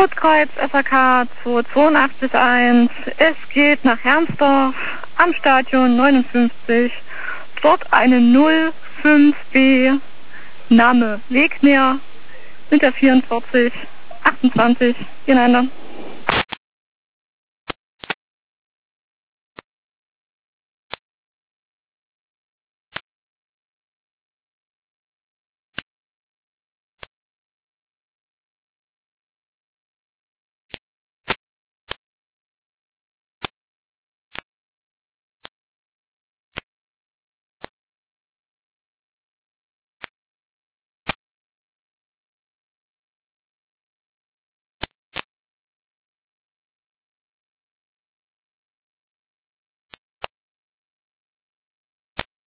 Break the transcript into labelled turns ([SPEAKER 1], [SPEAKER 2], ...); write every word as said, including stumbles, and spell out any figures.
[SPEAKER 1] Rotkreuz S A K zwei zwei acht eins. Es geht nach Hermsdorf am Stadion neunundfünfzig. Dort eine null fünf B. Name Wegner mit der vierundvierzig achtundzwanzig. Gegeneinander.